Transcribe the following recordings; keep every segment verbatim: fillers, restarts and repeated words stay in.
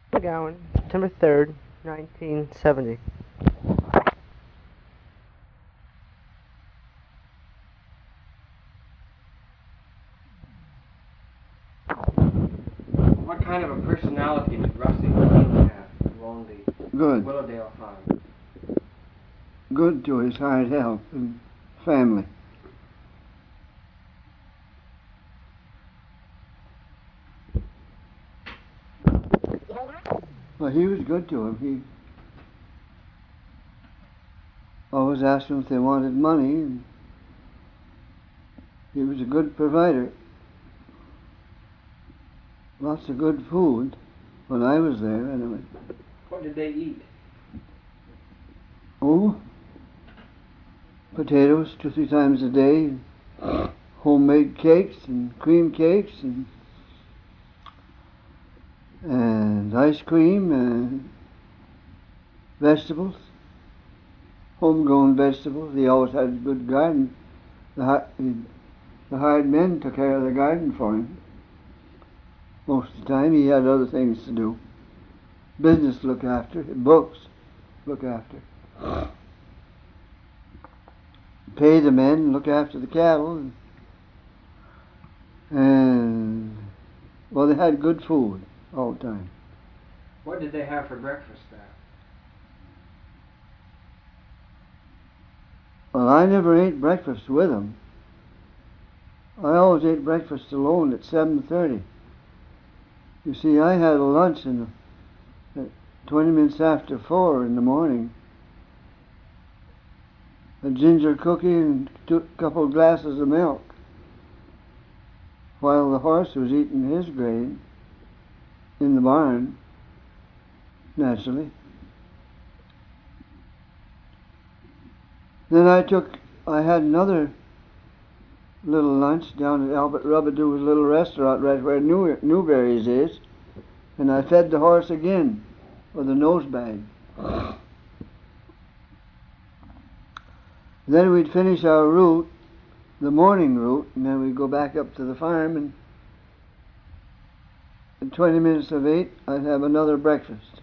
McGowan, September third, nineteen seventy. What kind of a personality did Rusty McGowan have along the Good. Willowdale farm? Good to his hard health and family. Well, he was good to him. He always asked them if they wanted money, and he was a good provider. Lots of good food when I was there, anyway. What did they eat? Oh, potatoes two, three times a day, homemade cakes and cream cakes and and ice cream and vegetables, homegrown vegetables. He always had a good garden. The, the hired men took care of the garden for him. Most of the time he had other things to do. Business to look after, books to look after. Pay the men, look after the cattle, and, and well, they had good food all the time. What did they have for breakfast there? Well, I never ate breakfast with them. I always ate breakfast alone at seven thirty. You see, I had a lunch in the, at twenty minutes after four in the morning. A ginger cookie and a couple of glasses of milk, while the horse was eating his grain in the barn, naturally. Then I took, I had another little lunch down at Albert Rubadoo's little restaurant right where New, Newberry's is, and I fed the horse again with a nose bag. Then we'd finish our route, the morning route, and then we'd go back up to the farm, and at twenty minutes of eight, I'd have another breakfast.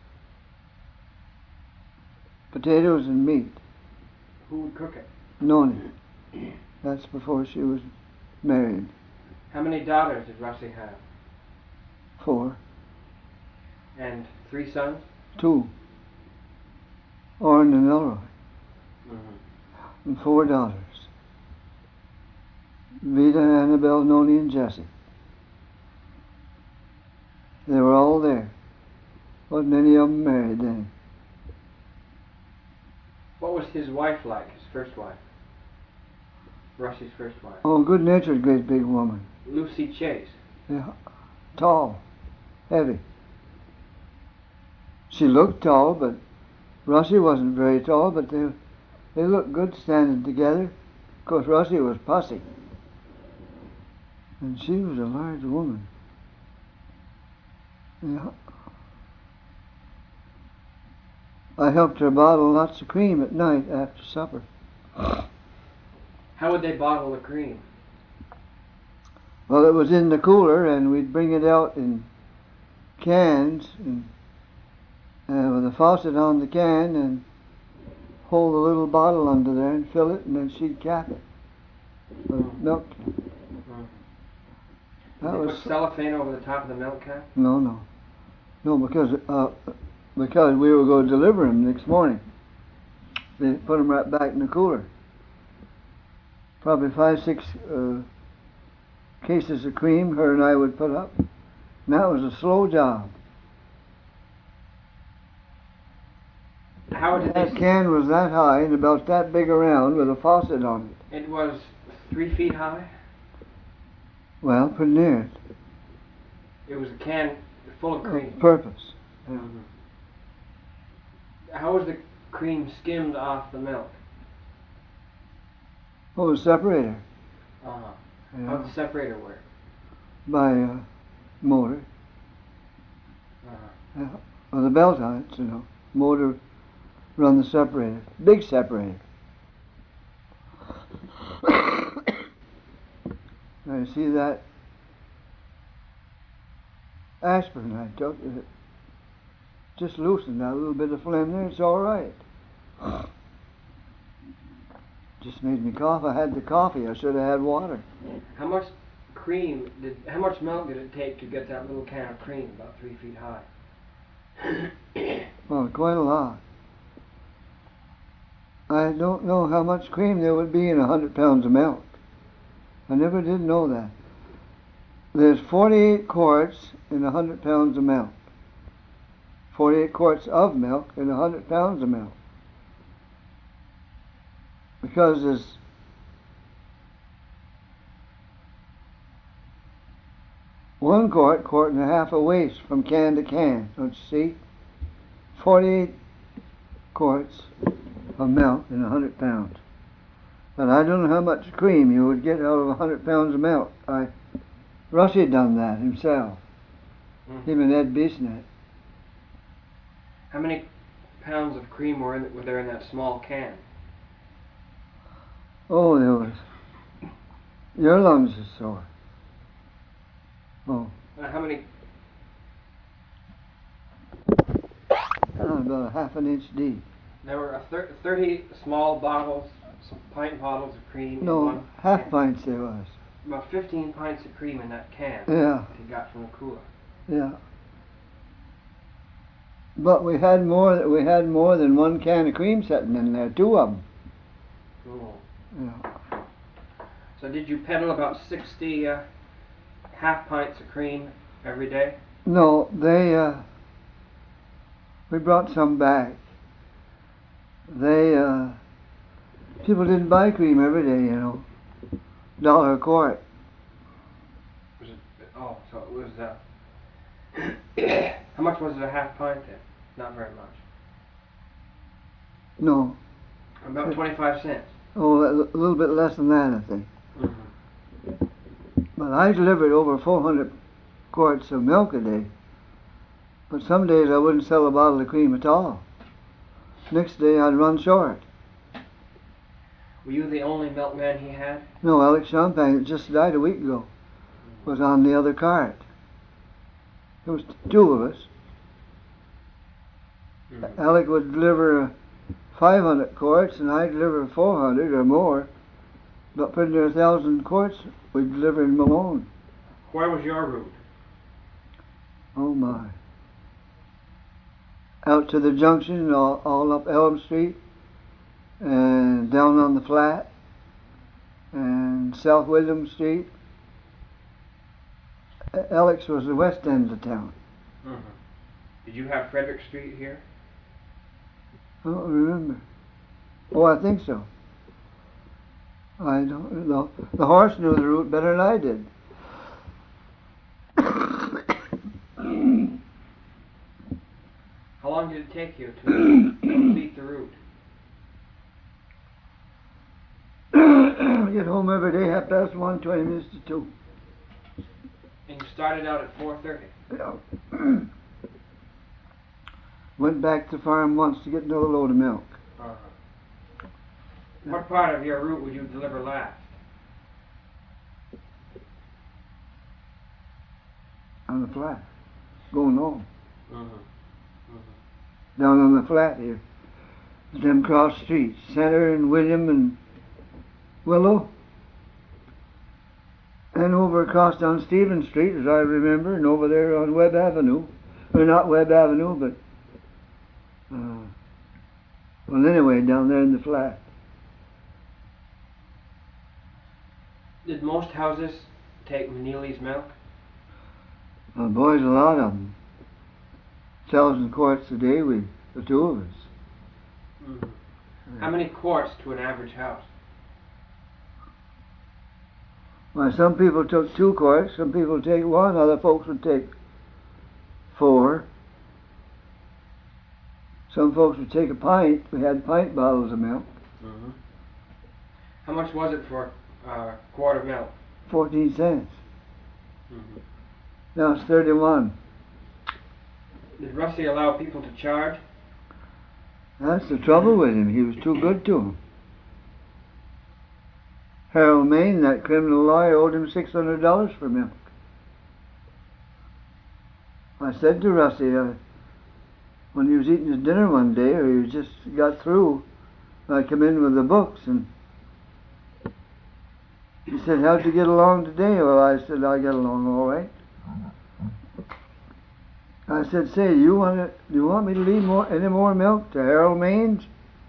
Potatoes and meat. Who would cook it? Noni. That's before she was married. How many daughters did Rusty have? Four. And three sons? Two. Orrin and Elroy. Mm-hmm. And four daughters. Vita, Annabelle, Noni, and Jessie. They were all there. Wasn't any of them married then. What was his wife like, his first wife? Rusty's first wife? Oh, good-natured, great big woman. Lucy Chase. Yeah. Tall. Heavy. She looked tall, but Rusty wasn't very tall, but they they looked good standing together. Of course, Rusty was pussy. And she was a large woman. Yeah. I helped her bottle lots of cream at night after supper. How would they bottle the cream? Well, it was in the cooler, and we'd bring it out in cans, and uh, with a faucet on the can, and hold a little bottle under there and fill it, and then she'd cap it with milk. Mm-hmm. That Did they was put cellophane over the top of the milk can? no, no, no, because uh, because we were going to deliver them next morning. They put them right back in the cooler. Probably five, six uh, cases of cream her and I would put up. And that was a slow job. How did That they... can was that high and about that big around with a faucet on it. It was three feet high? Well, pretty near it. It was a can full of cream. Purpose. Yeah. Mm-hmm. How was the cream skimmed off the milk? Oh, a separator. Uh-huh. Yeah. How did the separator work? By a motor. Uh-huh. Yeah. With a belt on it, you know. Motor run the separator. Big separator. Now you see that aspirin I took, it just loosened that little bit of phlegm there. It's all right. Just made me cough. I had the coffee. I should have had water. How much cream did? How much milk did it take to get that little can of cream about three feet high? Well, quite a lot. I don't know how much cream there would be in a hundred pounds of milk. I never did know that. There's forty-eight quarts in a hundred pounds of milk. Forty-eight quarts of milk in a hundred pounds of milk. Because there's one quart, quart and a half of waste from can to can. Don't you see? Forty-eight quarts of milk in a hundred pounds. But I don't know how much cream you would get out of a hundred pounds of milk. I, Rusty done that himself. Mm. Him and Ed Beesnet. How many pounds of cream were, in, were there in that small can? Oh, there was. Your lungs are sore. Oh. Uh, how many? Oh, about a half an inch deep. There were a thir thirty small bottles, some pint bottles of cream. in No, one half can. pints there was. About fifteen pints of cream in that can. Yeah, That he got from the cooler. yeah. But we had more. We had more than one can of cream sitting in there. Two of them. Cool. Yeah. So did you peddle about sixty uh, half pints of cream every day? No, they. Uh, we brought some back. They. Uh, people didn't buy cream every day, you know. Dollar a quart. Was it? Oh, so it was. Uh, how much was it a half pint then? Not very much. No. About twenty-five cents. Oh, a a little bit less than that, I think. Mm-hmm. But I delivered over four hundred quarts of milk a day. But some days I wouldn't sell a bottle of cream at all. Next day I'd run short. Were you the only milkman he had? No, Alex Champagne, that just died a week ago, was on the other cart. There was two of us. Mm-hmm. Alec would deliver uh, five hundred quarts, and I'd deliver four hundred or more. But putting there a thousand quarts, we'd deliver in Malone. Where was your route? Oh my. Out to the junction, all, all up Elm Street, and down on the flat, and South William Street. A- Alex was the west end of town. Mm-hmm. Did you have Frederick Street here? I don't remember. Oh, I think so. I don't know. The horse knew the route better than I did. How long did it take you to complete the route? Get home every day, half past one, twenty minutes to two. And you started out at four thirty. Yeah. Went back to the farm once to get another load of milk. Uh-huh. What part of your route would you deliver last? On the flat. Going home. Mm-hmm. Mm-hmm. Down on the flat here. Them cross streets. Center and William and Willow. And over across down Stephen Street, as I remember, and over there on Webb Avenue. Or not Webb Avenue, but uh, well, anyway, down there in the flat. Did most houses take Neely's milk? Uh, boys, a lot of them. Thousand quarts a day, we, the two of us. Mm-hmm. How many quarts to an average house? Well, some people took two quarts, some people take one, other folks would take four. Some folks would take a pint. We had pint bottles of milk. Mm-hmm. How much was it for a uh, quart of milk? Fourteen cents. Mm-hmm. Now it's thirty-one. Did Rusty allow people to charge? That's the trouble with him. He was too good to him. Harold Main, that criminal lawyer, owed him six hundred dollars for milk. I said to Rusty, uh, when he was eating his dinner one day, or he was just got through, I come in with the books, and he said, "How'd you get along today?" Well, I said, "I get along all right." I said, "Say, you want to, do you want me to leave more, any more milk to Harold Maines?"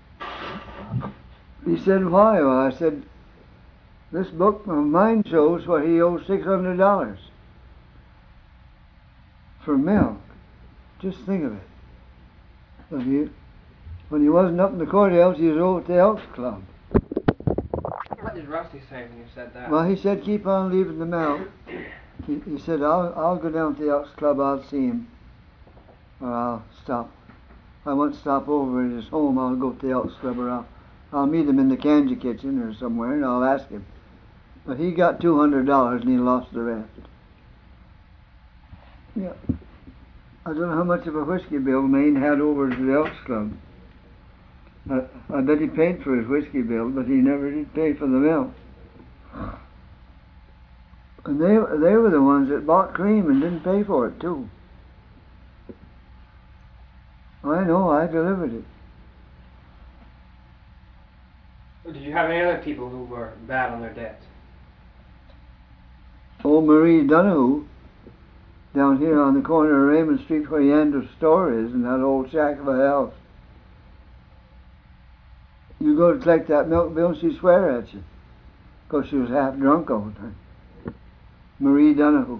He said, "Why?" Well, I said, "This book of mine shows what he owes six hundred dollars for milk. Just think of it. When he, when he wasn't up in the courthouse, he was over at the Elks Club." What did Rusty say when you said that? Well, he said, "Keep on leaving the milk." He, he said, I'll, I'll go down to the Elks Club, I'll see him. Or I'll stop. I won't stop over at his home, I'll go to the Elks Club, or I'll, I'll meet him in the Kanji kitchen or somewhere, and I'll ask him. But he got two hundred dollars and he lost the rest. Yeah. I don't know how much of a whiskey bill Maine had over to the Elks Club. I, I bet he paid for his whiskey bill, but he never did pay for the milk. And they, they were the ones that bought cream and didn't pay for it, too. I know, I delivered it. Did you have any other people who were bad on their debts? Old Marie Donahue, down here on the corner of Raymond Street where Yander's store is, in that old shack of a house. You go to collect that milk bill and she'd swear at you, because she was half drunk all the time. Marie Donahue.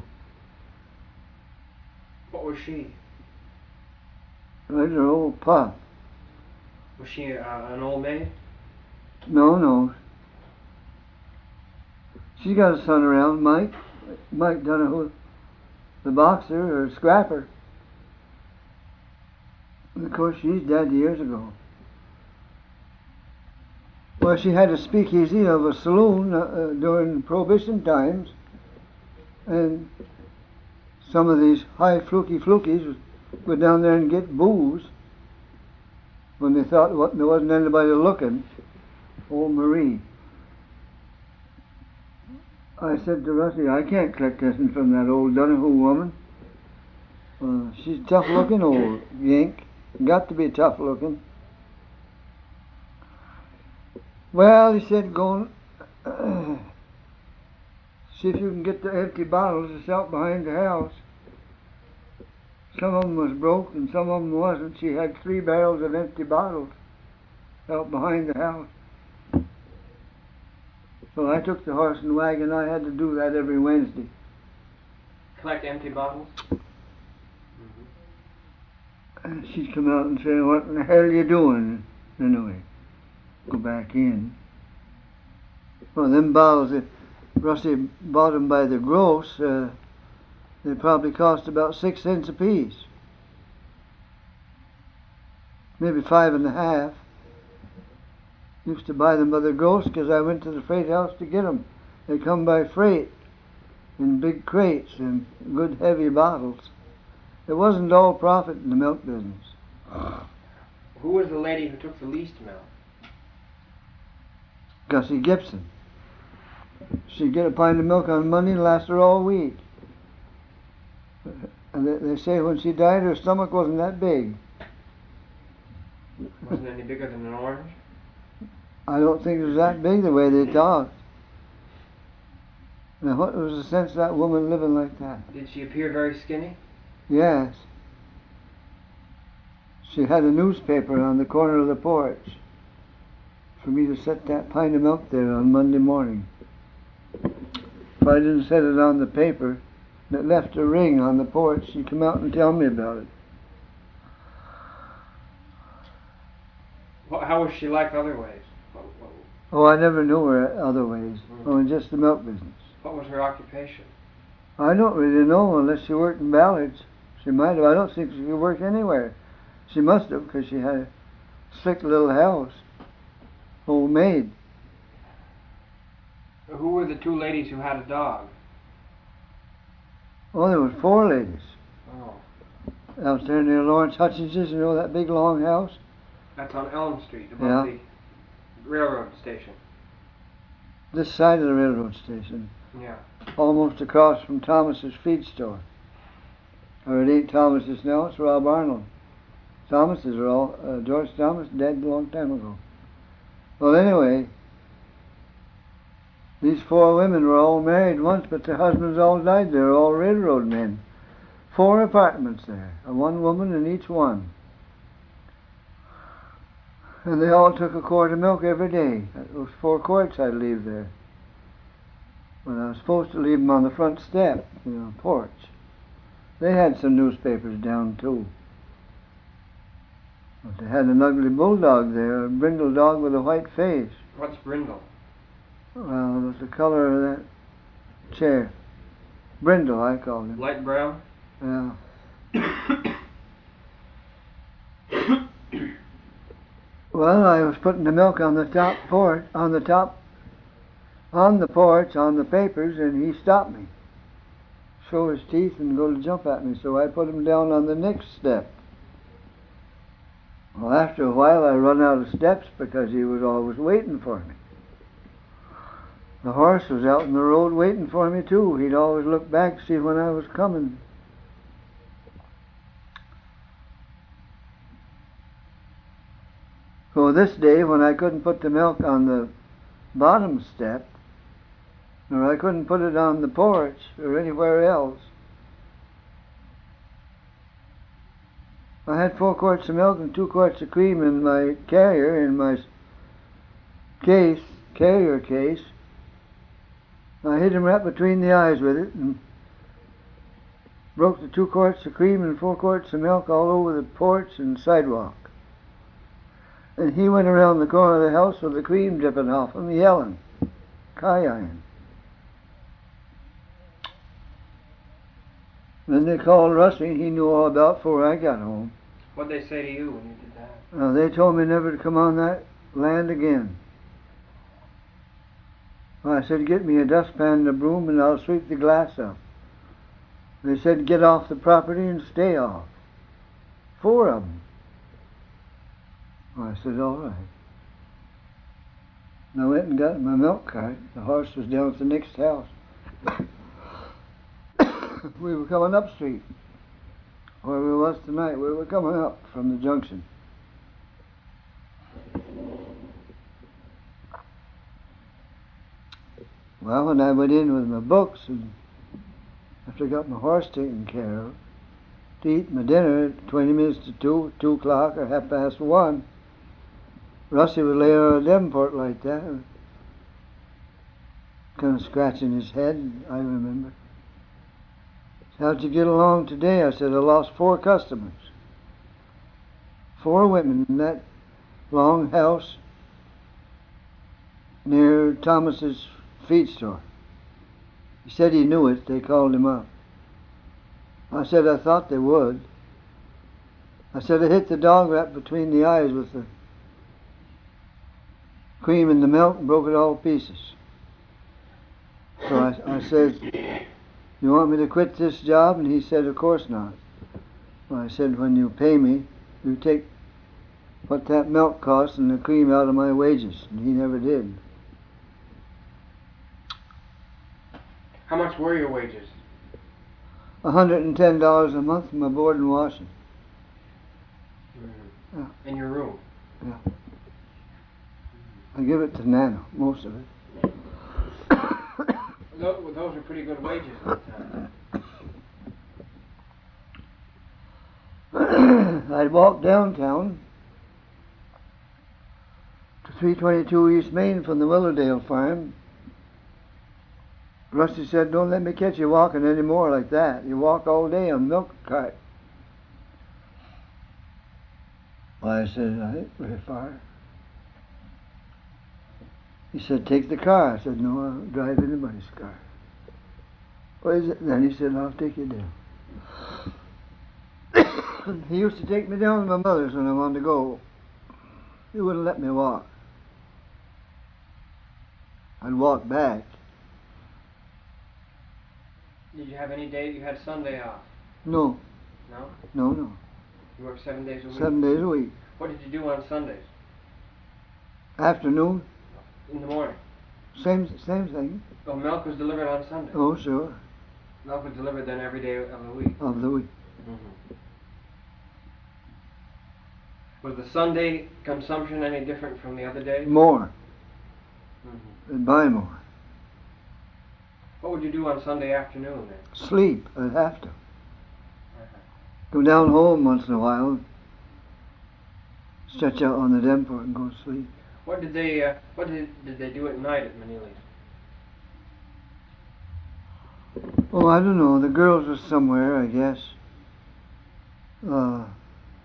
What was she? Right, her old pup. Was she uh, an old maid? No, no. She's got a son around, Mike. Mike Donahue, the boxer, or scrapper. And of course, she's dead years ago. Well, she had a speakeasy of a saloon uh, during Prohibition times, and some of these high fluky flukies would go down there and get booze when they thought what, there wasn't anybody looking. Old Marie. I said to Rusty, I can't collect anything from that old Donahue woman. Uh, she's tough looking old yank. Got to be tough looking. Well, he said, go and see if you can get the empty bottles that's out behind the house. Some of them was broke and some of them wasn't. She had three barrels of empty bottles out behind the house. So I took the horse and wagon. I had to do that every Wednesday. Collect empty bottles? Mm-hmm. And she'd come out and say, "What in the hell are you doing?" Anyway, go back in. Well, them bottles that Rusty bought them by the gross, uh, they probably cost about six cents a piece. Maybe five and a half. Used to buy them by the gross because I went to the freight house to get them. They come by freight in big crates and good heavy bottles. It wasn't all profit in the milk business. Who was the lady who took the least milk? Gussie Gibson. She'd get a pint of milk on Monday and last her all week. And they, they say when she died, her stomach wasn't that big. Wasn't any bigger than an orange? I don't think it was that big the way they talked. Now, what was the sense of that woman living like that? Did she appear very skinny? Yes. She had a newspaper on the corner of the porch for me to set that pint of milk there on Monday morning. If I didn't set it on the paper, and it left a ring on the porch, she'd come out and tell me about it. Well, how was she like other ways? What, what, Oh, I never knew her other ways. Mm. Oh, in just the milk business. what was her occupation? I don't really know unless she worked in Ballard's. She might have. I don't think she could work anywhere. She must have, because she had a slick little house. Homemade. Who were the two ladies who had a dog? Oh, there was four ladies. Oh, Out there near Lawrence Hutchins's, you know that big long house? that's on Elm Street, above Yeah. the railroad station. This side of the railroad station. Yeah. Almost across from Thomas's feed store. Or it ain't Thomas's now, it's Rob Arnold. Thomases are all, uh, George Thomas dead a long time ago. Well, anyway, these four women were all married once, but their husbands all died. They were all railroad men. Four apartments there, and one woman in each one. And they all took a quart of milk every day. Those four quarts I'd leave there. But I was supposed to leave them on the front step, you know, porch. They had some newspapers down too. But they had an ugly bulldog there, a brindle dog with a white face. What's brindle? Well, it was the color of that chair. Brindle, I called him. Light brown? Yeah. Well, I was putting the milk on the top porch, on the top, on the porch, on the papers, and he stopped me. Show his teeth and go to jump at me, so I put him down on the next step. Well, after a while I run out of steps because he was always waiting for me. The horse was out in the road waiting for me too. He'd always look back to see when I was coming. So this day, when I couldn't put the milk on the bottom step, or I couldn't put it on the porch or anywhere else, I had four quarts of milk and two quarts of cream in my carrier, in my case, carrier case. I hit him right between the eyes with it and broke the two quarts of cream and four quarts of milk all over the porch and sidewalk. And he went around the corner of the house with the cream dripping off him, yelling, crying. Then they called Rusty. He knew all about before I got home. What'd they say to you when you did that? Uh, they told me never to come on that land again. Well, I said, get me a dustpan and a broom and I'll sweep the glass up. They said, get off the property and stay off. Four of them. Well, I said, all right. And I went and got my milk cart. The horse was down at the next house. We were coming up street, where we was tonight. We were coming up from the junction. Well, when I went in with my books, and after I got my horse taken care of, to eat my dinner at twenty minutes to two, two o'clock or half past one, Rusty was laying on a Davenport like that, kind of scratching his head, I remember. How'd you get along today? I said, I lost four customers. Four women in that long house near Thomas's feed store. He said he knew it. They called him up. I said, I thought they would. I said, I hit the dog right between the eyes with the cream and the milk and broke it all to pieces. So I, I said, you want me to quit this job? And he said, of course not. Well, I said, when you pay me, you take what that milk costs and the cream out of my wages. And he never did. How much were your wages? one hundred ten dollars a month for my board and washing. Mm-hmm. Yeah. In your room? Yeah. I give it to Nana, most of it. Those, those were pretty good wages at the time. I'd walk downtown to three twenty-two East Main from the Willowdale farm. Rusty said, don't let me catch you walking any more like that. You walk all day on milk cart. Well, I said, I ain't very far. He said, take the car. I said, no, I don't drive anybody's car. What is it then? He said, I'll take you down. He used to take me down to my mother's when I wanted to go. He wouldn't let me walk. I'd walk back. Did you have any day you had Sunday off? No. No? No, no. You worked seven days a week? Seven days a week. What did you do on Sundays? Afternoon, In the morning? same same thing. Oh, milk was delivered on Sunday? Oh, sure, Milk was delivered then every day of the week? of the week. Mm-hmm. Was the Sunday consumption any different from the other days? More. Mm-hmm. And buy more. What would you do on Sunday afternoon then? Sleep. I'd have to. Uh-huh. Go down home once in a while. Stretch out on the Denport and go to sleep. What did they uh, What did did they do at night at Manili's? Oh, I don't know. The girls were somewhere, I guess. Uh,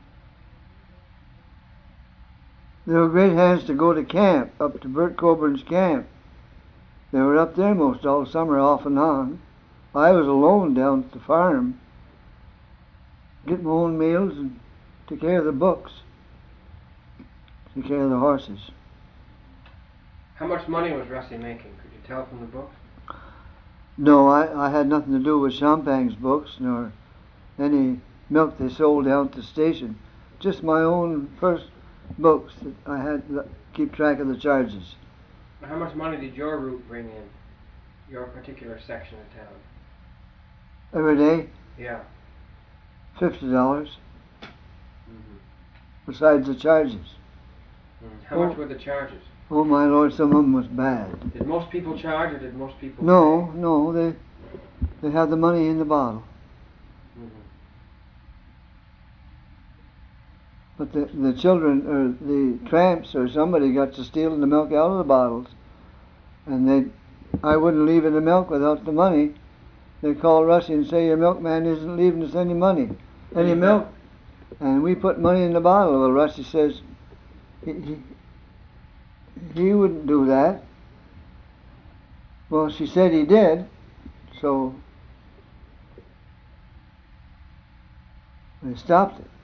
they were great hands to go to camp, up to Bert Coburn's camp. They were up there most all summer, off and on. I was alone down at the farm, get my own meals and take care of the books, take care of the horses. How much money was Russie making? Could you tell from the books? No, I, I had nothing to do with Champagne's books, nor any milk they sold down at the station. Just my own first books that I had to keep track of the charges. How much money did your route bring in? Your particular section of town? Every day, Yeah. fifty dollars, Mm-hmm. besides the charges. Mm. How Oh. much were the charges? Oh my Lord, some of them was bad. Did most people charge, or did most people? No, no, they they had the money in the bottle. Mm-hmm. But the, the children, or the tramps, or somebody got to stealing the milk out of the bottles. And they, I wouldn't leave in the milk without the money. They call Russie and say, your milkman isn't leaving us any money, any milk. And we put money in the bottle. Well, Russie says, he, he, he wouldn't do that. Well, she said he did, so they stopped it.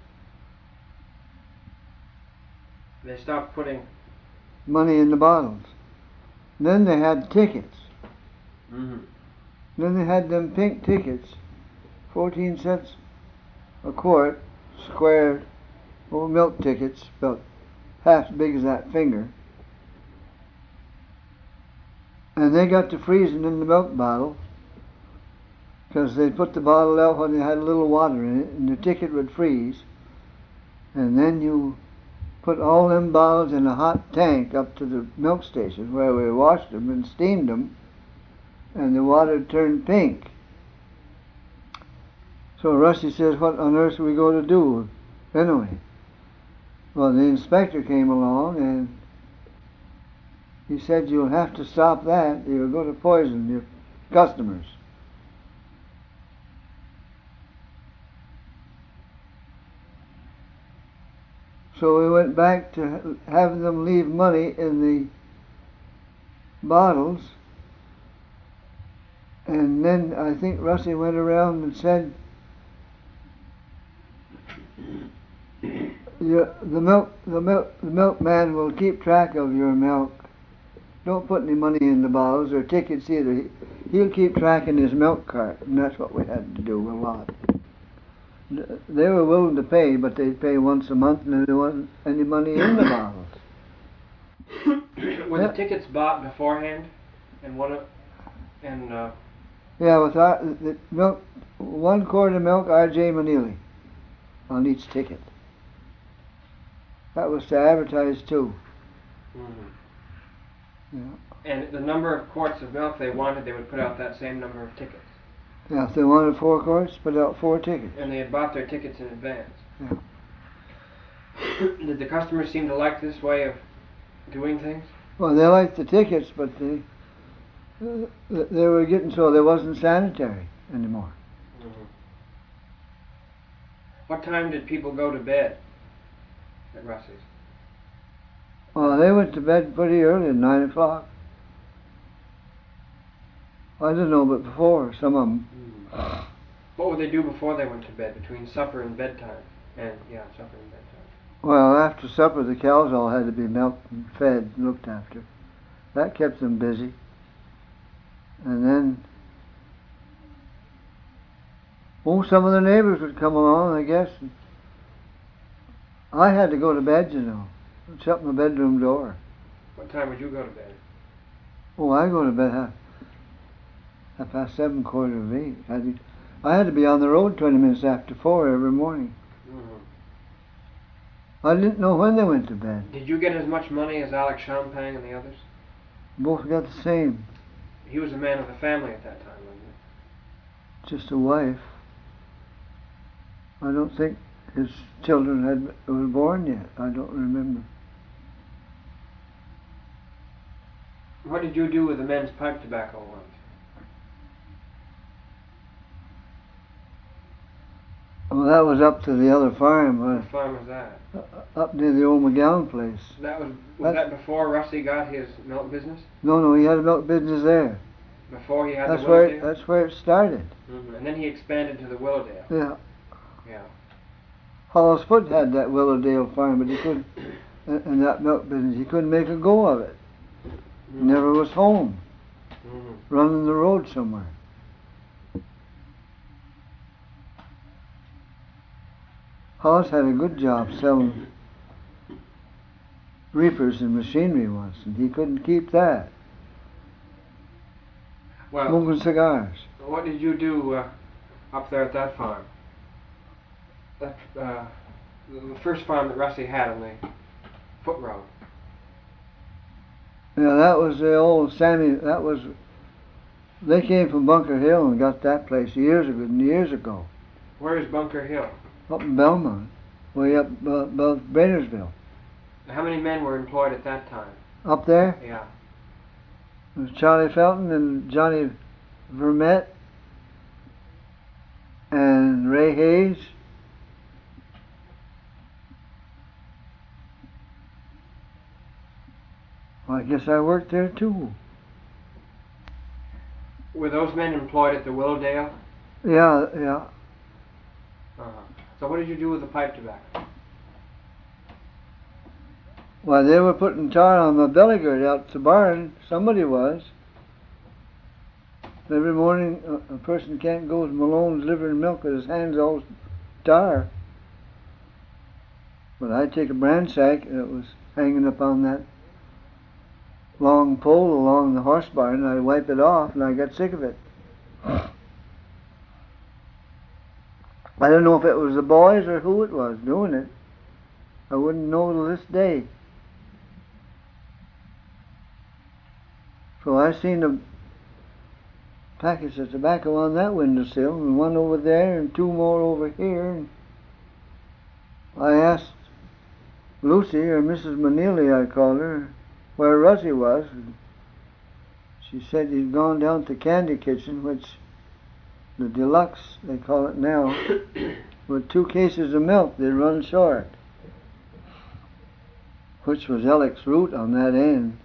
They stopped putting. Money in the bottles. Then they had tickets. Mm-hmm. Then they had them pink tickets, fourteen cents a quart, square old milk tickets, about half as big as that finger. And they got to freezing in the milk bottle, because they put the bottle out when they had a little water in it, and the ticket would freeze. And then you put all them bottles in a hot tank up to the milk station where we washed them and steamed them, and the water turned pink. So Russie says, what on earth are we going to do anyway? Well, the inspector came along and he said, you'll have to stop that. You're going to poison your customers. So we went back to having them leave money in the bottles. And then I think Russie went around and said, Your, the milk, the milk, the milkman will keep track of your milk. Don't put any money in the bottles or tickets either. He, he'll keep track in his milk cart, and that's what we had to do a lot. They were willing to pay, but they'd pay once a month, and there wasn't any money in the bottles. Were Yeah. the tickets bought beforehand? And what? A, and uh, Yeah, with our, the milk, one quart of milk, R J Manili, on each ticket. That was to advertise too. mm-hmm. Yeah. And the number of quarts of milk they wanted, they would put out that same number of tickets. Yeah, if they wanted four quarts, put out four tickets. And they had bought their tickets in advance. Yeah. Did the customers seem to like this way of doing things? Well, they liked the tickets, but they uh, they were getting so they wasn't sanitary anymore. Mm-hmm. What time did people go to bed at Russie's? Well, they went to bed pretty early, at nine o'clock. I don't know, but before, some of them. Mm. What would they do before they went to bed, between supper and bedtime? And, yeah, supper and bedtime. Well, after supper, the cows all had to be milked and fed and looked after. That kept them busy. And then, oh, some of the neighbors would come along, I guess. And I had to go to bed, you know. Shut my bedroom door. What time would you go to bed? Oh, I go to bed half, half past seven, quarter of eight. I had, to, I had to be on the road twenty minutes after four every morning. Mm-hmm. I didn't know when they went to bed. Did you get as much money as Alex Champagne and the others? Both got the same. He was a man of the family at that time, wasn't he? Just a wife. I don't think his children had were born yet. I don't remember. What did you do with the men's pipe tobacco once? Well, that was up to the other farm. What Uh, farm was that? up near the old McGowan place. That was was That- that before Rusty got his milk business? No, no, he had a milk business there. Before he had That's the where it, Willowdale? that's where it started. Mhm. And then he expanded to the Willowdale. Yeah. Yeah. Hollis Foot had that Willowdale farm, but he couldn't, in in that milk business, he couldn't make a go of it. He Mhm. never was home, Mhm. running the road somewhere. Hollis had a good job selling reapers and machinery once, and he couldn't keep that. Well, Smoking cigars. what did you do uh, up there at that farm? That uh, the the first farm that Rusty had on the foot road. Yeah, that was the old Sammy, that was, they came from Bunker Hill and got that place years ago, years ago, Where is Bunker Hill? up in Belmont, way up uh, above Brainersville. How many men were employed at that time? Up there, Yeah. it was Charlie Felton and Johnny Vermette and Ray Hayes. Well, I guess I worked there too. Were those men employed at the Willowdale? Yeah, yeah. Uh-huh. So what did you do with the pipe tobacco? Well, they were putting tar on my belly gird out the barn. Somebody was. Every morning, a, a person can't go to Malone's delivering milk with his hands all tar. But I'd take a bran sack that was hanging up on that long pole along the horse barn, and I'd wipe it off, and I got sick of it. I don't know if it was the boys or who it was doing it. I wouldn't know to this day. So I seen a package of tobacco on that windowsill, and one over there, and two more over here. And I asked Lucy, or Missus Manili, I called her, where Russie was. And she said he'd gone down to Candy Kitchen, which the deluxe, they call it now, with two cases of milk. They'd run short, which was Alex Root on that end.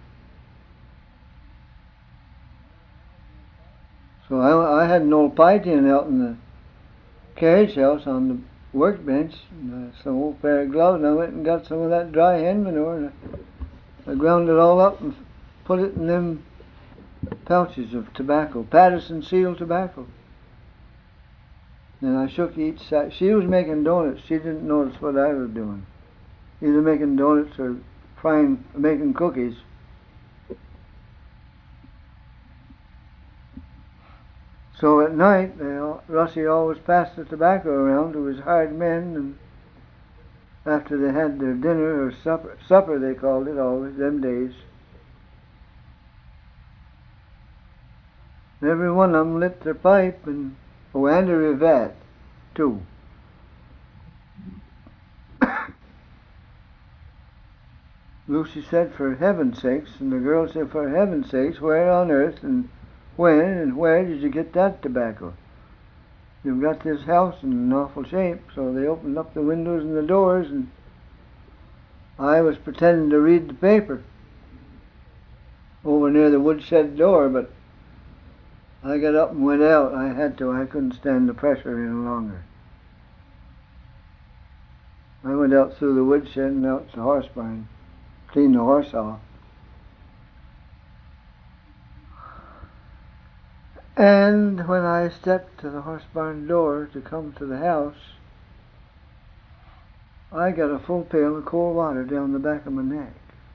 So I, I had an old pie tin out in the carriage house on the workbench, and uh, some old pair of gloves, and I went and got some of that dry hen manure, and I, I ground it all up and put it in them pouches of tobacco, Patterson Seal tobacco. Then I shook each sack. She was making donuts. She didn't notice what I was doing, either making donuts or frying, making cookies. So at night, they all, Russie always passed the tobacco around to his hired men, and after they had their dinner or supper, supper they called it always, them days. And every one of them lit their pipe, and oh, and a Rivette, too. Lucy said, for heaven's sakes, and the girl said, for heaven's sakes, where on earth and when and where did you get that tobacco? You've got this house in an awful shape. So they opened up the windows and the doors, and I was pretending to read the paper over near the woodshed door, but I got up and went out. I had to. I couldn't stand the pressure any longer. I went out through the woodshed and out to the horse barn, cleaned the horse off. And when I stepped to the horse barn door to come to the house, I got a full pail of cold water down the back of my neck.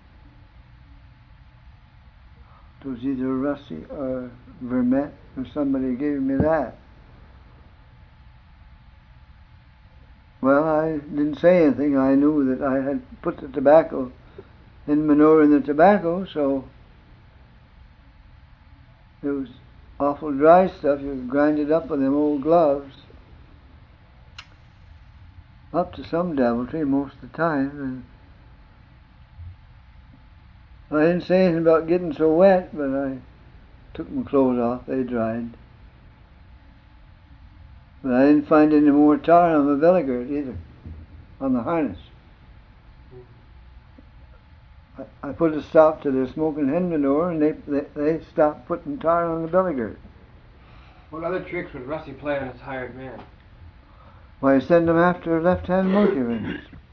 It was either Russie or Vermette or somebody gave me that. Well, I I didn't say anything. I knew that I had put the tobacco in manure in the tobacco, so it was awful dry stuff. You grind it up with them old gloves. Up to some deviltry most of the time. And I didn't say anything about getting so wet, but I took my clothes off. They dried. But I didn't find any more tar on the belly gird either, on the harness. I, I put a stop to the smoking hen manure, and they, they they stopped putting tar on the belly gird. What other tricks would Rusty play on his hired man? Why, send them after left-hand monkey wrens.